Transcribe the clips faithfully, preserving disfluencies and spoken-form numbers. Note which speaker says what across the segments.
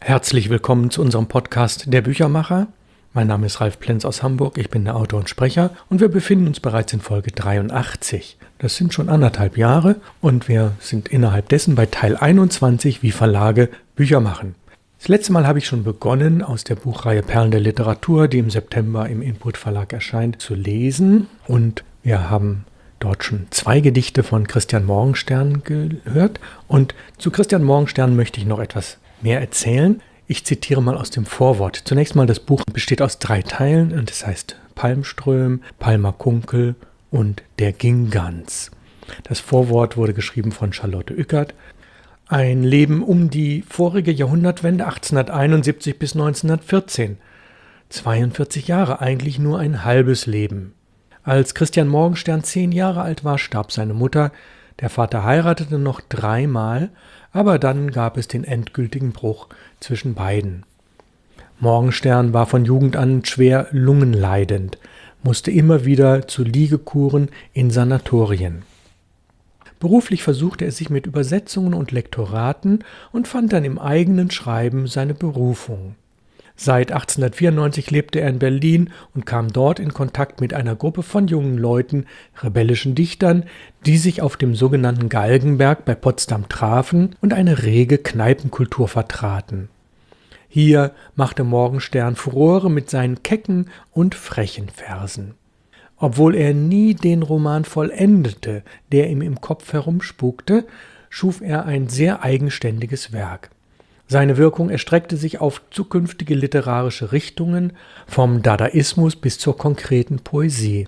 Speaker 1: Herzlich willkommen zu unserem Podcast Der Büchermacher. Mein Name ist Ralf Plenz aus Hamburg, ich bin der Autor und Sprecher und wir befinden uns bereits in Folge dreiundachtzig. Das sind schon anderthalb Jahre und wir sind innerhalb dessen bei Teil einundzwanzig, wie Verlage Bücher machen. Das letzte Mal habe ich schon begonnen, aus der Buchreihe Perlen der Literatur, die im September im Input Verlag erscheint, zu lesen und wir haben dort schon zwei Gedichte von Christian Morgenstern gehört und zu Christian Morgenstern möchte ich noch etwas mehr erzählen. Ich zitiere mal aus dem Vorwort. Zunächst mal, das Buch besteht aus drei Teilen und es heißt Palmström, Palmer Kunkel und Der Ginggans. Das Vorwort wurde geschrieben von Charlotte Ueckert. Ein Leben um die vorige Jahrhundertwende achtzehnhunderteinundsiebzig bis neunzehnhundertvierzehn. zweiundvierzig Jahre, eigentlich nur ein halbes Leben. Als Christian Morgenstern zehn Jahre alt war, starb seine Mutter. Der Vater heiratete noch dreimal, aber dann gab es den endgültigen Bruch zwischen beiden. Morgenstern war von Jugend an schwer lungenleidend, musste immer wieder zu Liegekuren in Sanatorien. Beruflich versuchte er sich mit Übersetzungen und Lektoraten und fand dann im eigenen Schreiben seine Berufung. Seit achtzehnhundertvierundneunzig lebte er in Berlin und kam dort in Kontakt mit einer Gruppe von jungen Leuten, rebellischen Dichtern, die sich auf dem sogenannten Galgenberg bei Potsdam trafen und eine rege Kneipenkultur vertraten. Hier machte Morgenstern Furore mit seinen kecken und frechen Versen. Obwohl er nie den Roman vollendete, der ihm im Kopf herumspukte, schuf er ein sehr eigenständiges Werk. Seine Wirkung erstreckte sich auf zukünftige literarische Richtungen, vom Dadaismus bis zur konkreten Poesie.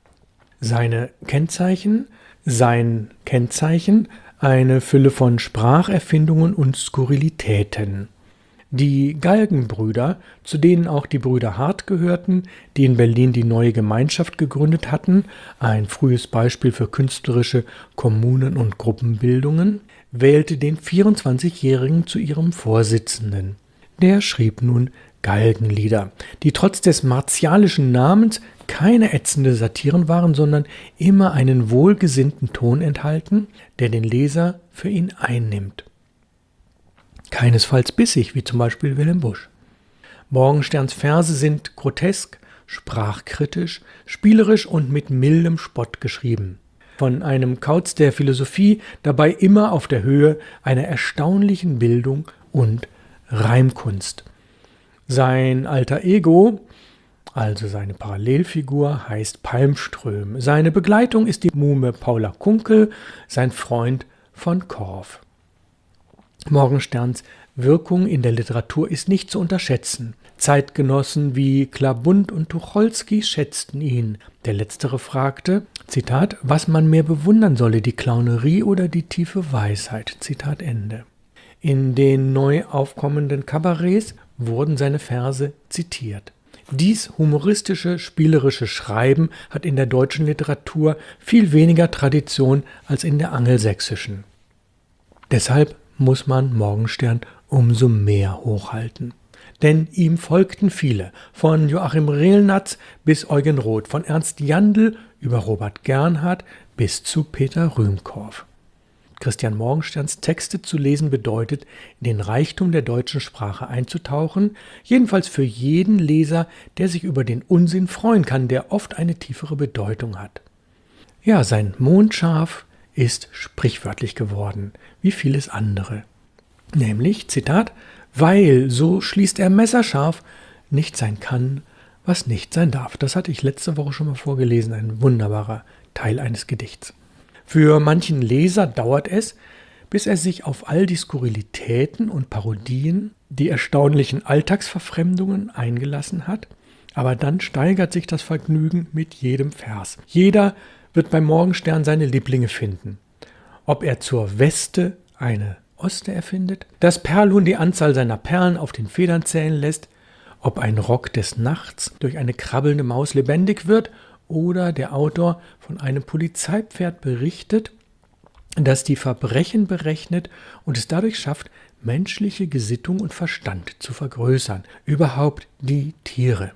Speaker 1: Seine Kennzeichen, sein Kennzeichen, eine Fülle von Spracherfindungen und Skurrilitäten. Die Galgenbrüder, zu denen auch die Brüder Hart gehörten, die in Berlin die Neue Gemeinschaft gegründet hatten, ein frühes Beispiel für künstlerische Kommunen- und Gruppenbildungen, wählte den vierundzwanzigjährigen zu ihrem Vorsitzenden. Der schrieb nun Galgenlieder, die trotz des martialischen Namens keine ätzende Satiren waren, sondern immer einen wohlgesinnten Ton enthalten, der den Leser für ihn einnimmt. Keinesfalls bissig, wie zum Beispiel Wilhelm Busch. Morgensterns Verse sind grotesk, sprachkritisch, spielerisch und mit mildem Spott geschrieben. Von einem Kauz der Philosophie, dabei immer auf der Höhe einer erstaunlichen Bildung und Reimkunst. Sein alter Ego, also seine Parallelfigur, heißt Palmström. Seine Begleitung ist die Muhme Paula Kunkel, sein Freund von Korff. Morgensterns Wirkung in der Literatur ist nicht zu unterschätzen. Zeitgenossen wie Klabund und Tucholsky schätzten ihn. Der letztere fragte, Zitat, was man mehr bewundern solle, die Clownerie oder die tiefe Weisheit, Zitat Ende. In den neu aufkommenden Kabarets wurden seine Verse zitiert. Dies humoristische, spielerische Schreiben hat in der deutschen Literatur viel weniger Tradition als in der angelsächsischen. Deshalb muss man Morgenstern umso mehr hochhalten. Denn ihm folgten viele, von Joachim Rehlnatz bis Eugen Roth, von Ernst Jandl über Robert Gernhardt bis zu Peter Rühmkorff. Christian Morgensterns Texte zu lesen bedeutet, in den Reichtum der deutschen Sprache einzutauchen, jedenfalls für jeden Leser, der sich über den Unsinn freuen kann, der oft eine tiefere Bedeutung hat. Ja, sein Mondschaf ist sprichwörtlich geworden, wie vieles andere. Nämlich, Zitat, weil, so schließt er messerscharf, nicht sein kann, was nicht sein darf. Das hatte ich letzte Woche schon mal vorgelesen, ein wunderbarer Teil eines Gedichts. Für manchen Leser dauert es, bis er sich auf all die Skurrilitäten und Parodien, die erstaunlichen Alltagsverfremdungen eingelassen hat, aber dann steigert sich das Vergnügen mit jedem Vers. Jeder wird beim Morgenstern seine Lieblinge finden. Ob er zur Weste eine Oste erfindet, das Perlhuhn die Anzahl seiner Perlen auf den Federn zählen lässt, ob ein Rock des Nachts durch eine krabbelnde Maus lebendig wird oder der Autor von einem Polizeipferd berichtet, das die Verbrechen berechnet und es dadurch schafft, menschliche Gesittung und Verstand zu vergrößern, überhaupt die Tiere.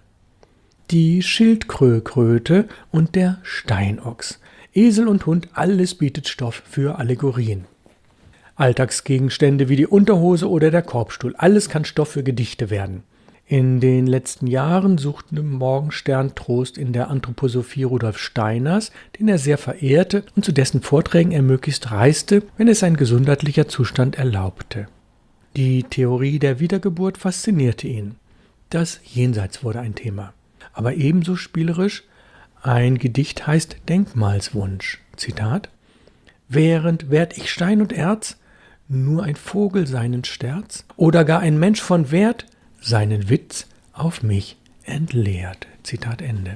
Speaker 1: Die Schildkröte und der Steinochs, Esel und Hund, alles bietet Stoff für Allegorien. Alltagsgegenstände wie die Unterhose oder der Korbstuhl, alles kann Stoff für Gedichte werden. In den letzten Jahren suchte Morgenstern Trost in der Anthroposophie Rudolf Steiners, den er sehr verehrte und zu dessen Vorträgen er möglichst reiste, wenn es sein gesundheitlicher Zustand erlaubte. Die Theorie der Wiedergeburt faszinierte ihn. Das Jenseits wurde ein Thema. Aber ebenso spielerisch, ein Gedicht heißt Denkmalswunsch. Zitat: Während werd ich Stein und Erz, nur ein Vogel seinen Sterz, oder gar ein Mensch von Wert, seinen Witz auf mich entleert. Zitat Ende.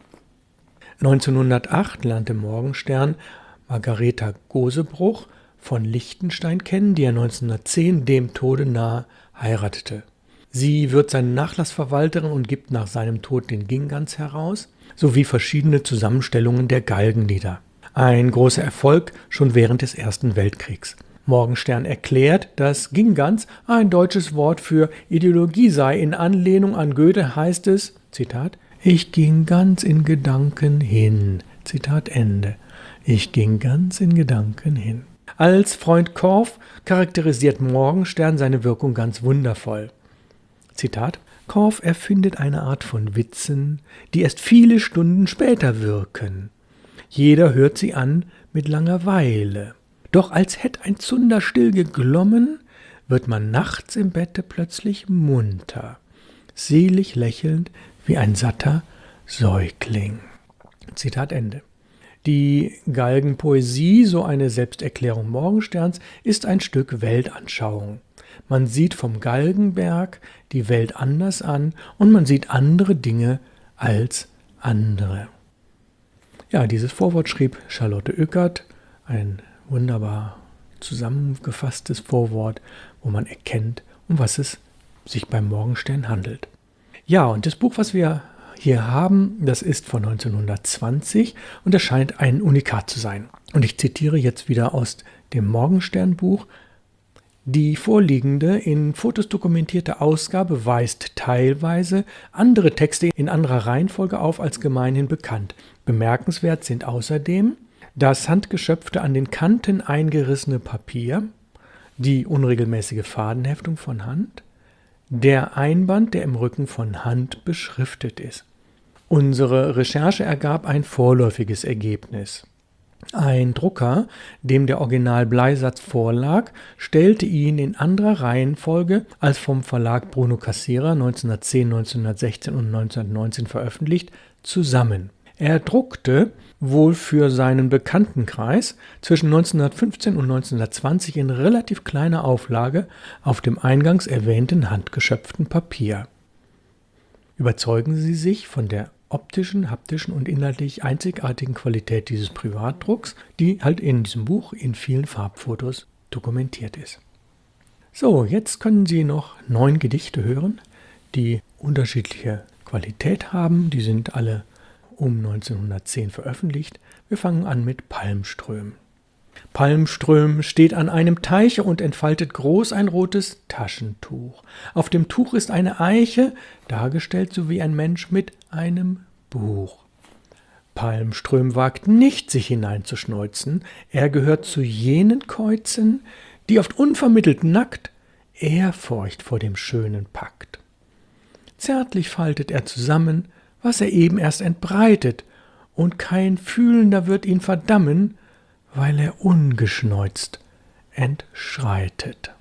Speaker 1: neunzehnhundertacht lernte Morgenstern Margareta Gosebruch von Liechtenstein kennen, die er neunzehnhundertzehn dem Tode nahe heiratete. Sie wird seine Nachlassverwalterin und gibt nach seinem Tod den Ginggans heraus, sowie verschiedene Zusammenstellungen der Galgenlieder. Ein großer Erfolg schon während des Ersten Weltkriegs. Morgenstern erklärt, dass Ginggans ein deutsches Wort für Ideologie sei. In Anlehnung an Goethe heißt es, Zitat, ich ging ganz in Gedanken hin. Zitat Ende. Ich ging ganz in Gedanken hin. Als Freund Korff charakterisiert Morgenstern seine Wirkung ganz wundervoll. Zitat: Korff erfindet eine Art von Witzen, die erst viele Stunden später wirken. Jeder hört sie an mit Langeweile. Doch als hätt ein Zunder still geglommen, wird man nachts im Bette plötzlich munter, selig lächelnd wie ein satter Säugling. Zitat Ende. Die Galgenpoesie, so eine Selbsterklärung Morgensterns, ist ein Stück Weltanschauung. Man sieht vom Galgenberg die Welt anders an und man sieht andere Dinge als andere. Ja, dieses Vorwort schrieb Charlotte Oeckert, ein wunderbar zusammengefasstes Vorwort, wo man erkennt, um was es sich beim Morgenstern handelt. Ja, und das Buch, was wir hier haben, das ist von neunzehnhundertzwanzig und es scheint ein Unikat zu sein. Und ich zitiere jetzt wieder aus dem Morgenstern-Buch. Die vorliegende, in Fotos dokumentierte Ausgabe weist teilweise andere Texte in anderer Reihenfolge auf als gemeinhin bekannt. Bemerkenswert sind außerdem das handgeschöpfte, an den Kanten eingerissene Papier, die unregelmäßige Fadenheftung von Hand, der Einband, der im Rücken von Hand beschriftet ist. Unsere Recherche ergab ein vorläufiges Ergebnis. Ein Drucker, dem der Original-Bleisatz vorlag, stellte ihn in anderer Reihenfolge als vom Verlag Bruno Cassirer neunzehnhundertzehn, neunzehnhundertsechzehn und neunzehnhundertneunzehn veröffentlicht, zusammen. Er druckte, wohl für seinen Bekanntenkreis, zwischen neunzehnhundertfünfzehn und neunzehnhundertzwanzig in relativ kleiner Auflage auf dem eingangs erwähnten handgeschöpften Papier. Überzeugen Sie sich von der optischen, haptischen und inhaltlich einzigartigen Qualität dieses Privatdrucks, die halt in diesem Buch in vielen Farbfotos dokumentiert ist. So, jetzt können Sie noch neun Gedichte hören, die unterschiedliche Qualität haben. Die sind alle um neunzehnhundertzehn veröffentlicht. Wir fangen an mit Palmström. Palmström steht an einem Teiche und entfaltet groß ein rotes Taschentuch. Auf dem Tuch ist eine Eiche, dargestellt so wie ein Mensch mit einem Buch. Palmström wagt nicht, sich hineinzuschneuzen. Er gehört zu jenen Käuzen, die oft unvermittelt nackt Ehrfurcht vor dem Schönen packt. Zärtlich faltet er zusammen, was er eben erst entbreitet, und kein Fühlender wird ihn verdammen, weil er ungeschneuzt entschreitet.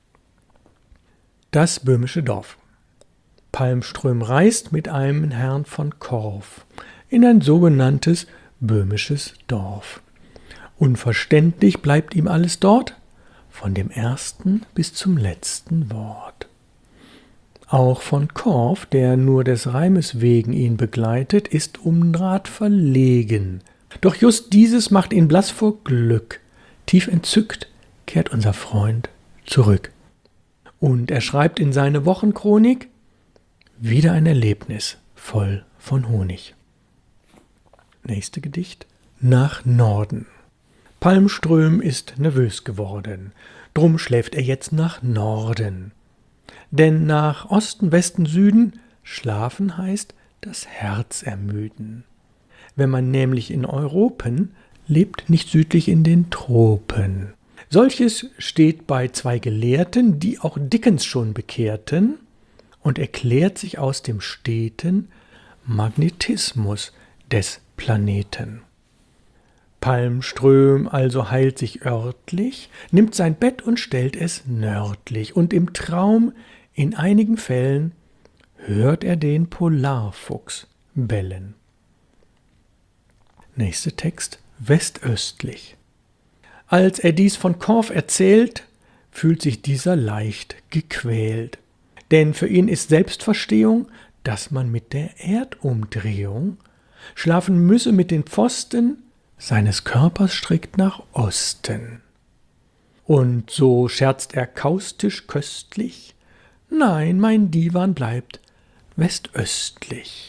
Speaker 1: Das böhmische Dorf. Palmström reist mit einem Herrn von Korff in ein sogenanntes böhmisches Dorf. Unverständlich bleibt ihm alles dort, von dem ersten bis zum letzten Wort. Auch von Korff, der nur des Reimes wegen ihn begleitet, ist Unrat verlegen. Doch just dieses macht ihn blass vor Glück. Tief entzückt kehrt unser Freund zurück. Und er schreibt in seine Wochenchronik: Wieder ein Erlebnis voll von Honig. Nächste Gedicht. Nach Norden. Palmström ist nervös geworden, drum schläft er jetzt nach Norden. Denn nach Osten, Westen, Süden schlafen heißt das Herz ermüden. Wenn man nämlich in Europen lebt, nicht südlich in den Tropen. Solches steht bei zwei Gelehrten, die auch Dickens schon bekehrten, und erklärt sich aus dem steten Magnetismus des Planeten. Palmström also heilt sich örtlich, nimmt sein Bett und stellt es nördlich, und im Traum, in einigen Fällen, hört er den Polarfuchs bellen. Nächster Text, westöstlich. Als er dies von Korff erzählt, fühlt sich dieser leicht gequält. Denn für ihn ist Selbstverstehung, dass man mit der Erdumdrehung schlafen müsse mit den Pfosten seines Körpers strikt nach Osten. Und so scherzt er kaustisch köstlich: Nein, mein Divan bleibt westöstlich.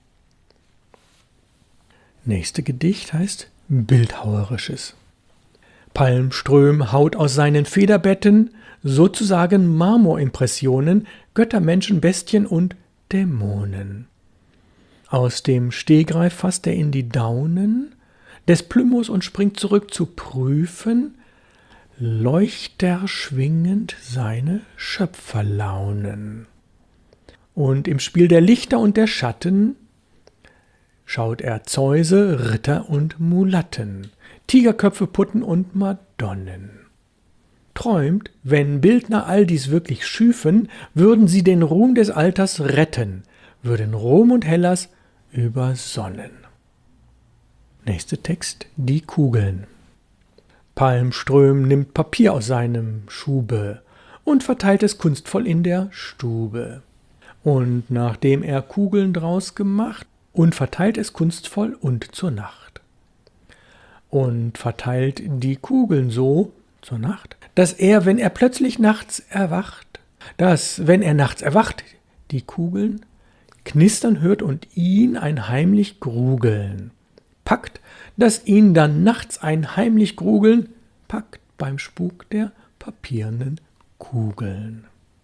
Speaker 1: Nächste Gedicht heißt Bildhauerisches. Palmström haut aus seinen Federbetten sozusagen Marmorimpressionen, Götter, Menschen, Bestien und Dämonen. Aus dem Stegreif fasst er in die Daunen des Plymouths und springt zurück zu prüfen, leuchterschwingend seine Schöpferlaunen. Und im Spiel der Lichter und der Schatten schaut er Zeuse, Ritter und Mulatten, Tigerköpfe, Putten und Madonnen. Träumt, wenn Bildner all dies wirklich schüfen, würden sie den Ruhm des Alters retten, würden Rom und Hellas übersonnen. Nächster Text, die Kugeln. Palmström nimmt Papier aus seinem Schube und verteilt es kunstvoll in der Stube. Und nachdem er Kugeln draus gemacht, und verteilt es kunstvoll und zur Nacht. Und verteilt die Kugeln so zur Nacht, dass er, wenn er plötzlich nachts erwacht, dass, wenn er nachts erwacht, die Kugeln knistern hört und ihn ein heimlich Grugeln packt, dass ihn dann nachts ein heimlich Grugeln packt beim Spuk der papiernen Kugeln.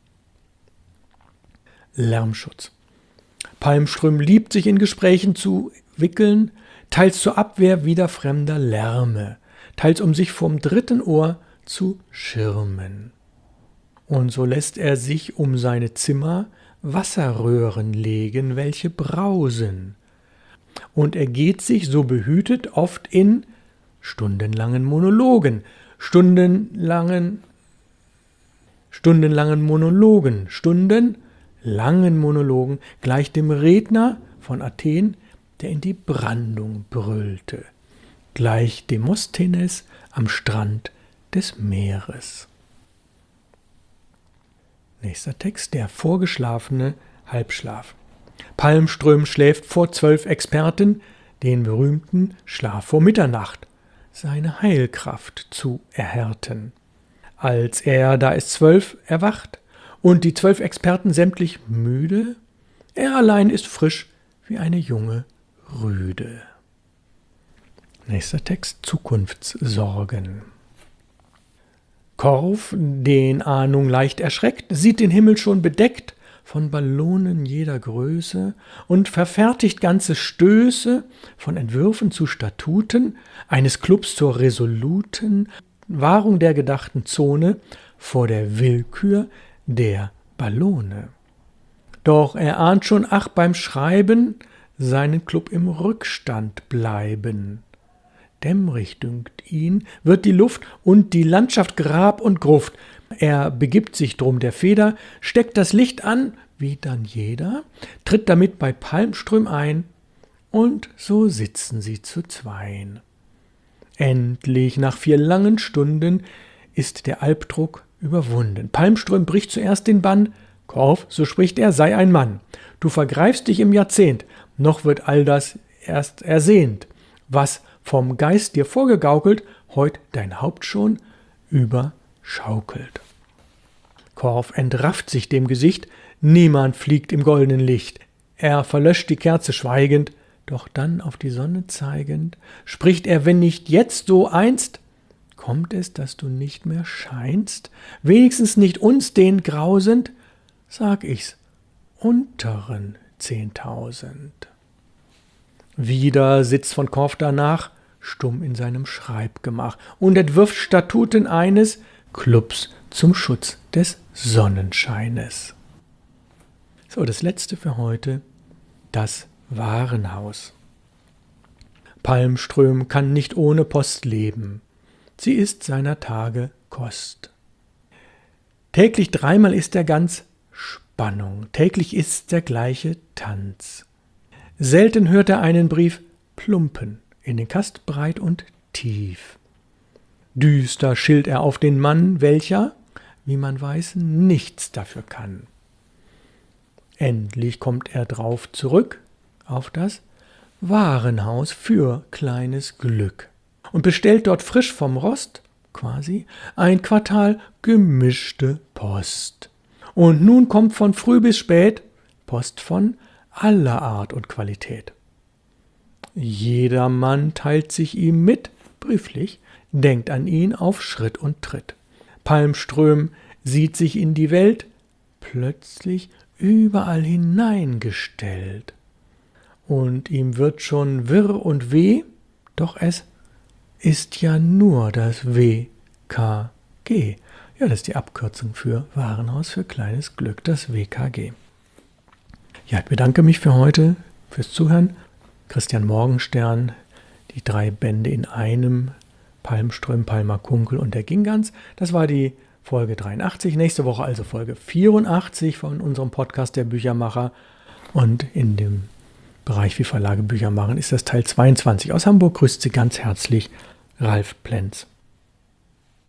Speaker 1: Lärmschutz. Palmström liebt sich in Gesprächen zu wickeln, teils zur Abwehr wider fremder Lärme, teils um sich vom dritten Ohr zu schirmen. Und so lässt er sich um seine Zimmer Wasserröhren legen, welche brausen. Und er geht sich so behütet oft in stundenlangen Monologen, stundenlangen, stundenlangen Monologen, stundenlangen Monologen, gleich dem Redner von Athen, der in die Brandung brüllte, gleich Demosthenes am Strand des Meeres. Nächster Text, der vorgeschlafene Halbschlaf. Palmström schläft vor zwölf Experten, den berühmten Schlaf vor Mitternacht, seine Heilkraft zu erhärten. Als er, da es zwölf, erwacht und die zwölf Experten sämtlich müde, er allein ist frisch wie eine junge Rüde. Nächster Text, Zukunftssorgen. Korff, den Ahnung leicht erschreckt, sieht den Himmel schon bedeckt von Ballonen jeder Größe und verfertigt ganze Stöße von Entwürfen zu Statuten eines Clubs zur resoluten Wahrung der gedachten Zone vor der Willkür der Ballone. Doch er ahnt schon, ach, beim Schreiben seinen Club im Rückstand bleiben. Dämmerig dünkt ihn, wird die Luft und die Landschaft Grab und Gruft. Er begibt sich drum der Feder, steckt das Licht an, wie dann jeder, tritt damit bei Palmström ein, und so sitzen sie zu zweien. Endlich, nach vier langen Stunden, ist der Albdruck überwunden. Palmström bricht zuerst den Bann. Korff, so spricht er, sei ein Mann. Du vergreifst dich im Jahrzehnt, noch wird all das erst ersehnt. Was vom Geist dir vorgegaukelt, heut dein Haupt schon überschaukelt. Korff entrafft sich dem Gesicht, niemand fliegt im goldenen Licht. Er verlöscht die Kerze schweigend, doch dann auf die Sonne zeigend, spricht er, wenn nicht jetzt, so einst, kommt es, dass du nicht mehr scheinst, wenigstens nicht uns, den grausend, sag ich's, unteren Zehntausend. Wieder sitzt von Korff danach stumm in seinem Schreibgemach und entwirft Statuten eines Clubs zum Schutz des Sonnenscheines. So, das letzte für heute, das Warenhaus. Palmström kann nicht ohne Post leben. Sie ist seiner Tage Kost. Täglich dreimal ist er ganz Spannung, täglich ist der gleiche Tanz. Selten hört er einen Brief plumpen, in den Kast breit und tief. Düster schilt er auf den Mann, welcher, wie man weiß, nichts dafür kann. Endlich kommt er drauf zurück, auf das Warenhaus für kleines Glück und bestellt dort frisch vom Rost, quasi, ein Quartal gemischte Post. Und nun kommt von früh bis spät Post von aller Art und Qualität. Jedermann teilt sich ihm mit, brieflich, denkt an ihn auf Schritt und Tritt. Palmström sieht sich in die Welt plötzlich überall hineingestellt. Und ihm wird schon wirr und weh, doch es ist ja nur das W K G. Ja, das ist die Abkürzung für Warenhaus für kleines Glück, das W K G. Ja, ich bedanke mich für heute, fürs Zuhören. Christian Morgenstern, die drei Bände in einem, Palmström, Palmer Kunkel und der Ginggans. Das war die Folge dreiundachtzig. Nächste Woche also Folge vierundachtzig von unserem Podcast Der Büchermacher. Und in dem Bereich wie Verlage Bücher machen ist das Teil zweiundzwanzig. Aus Hamburg grüßt Sie ganz herzlich Ralf Plenz.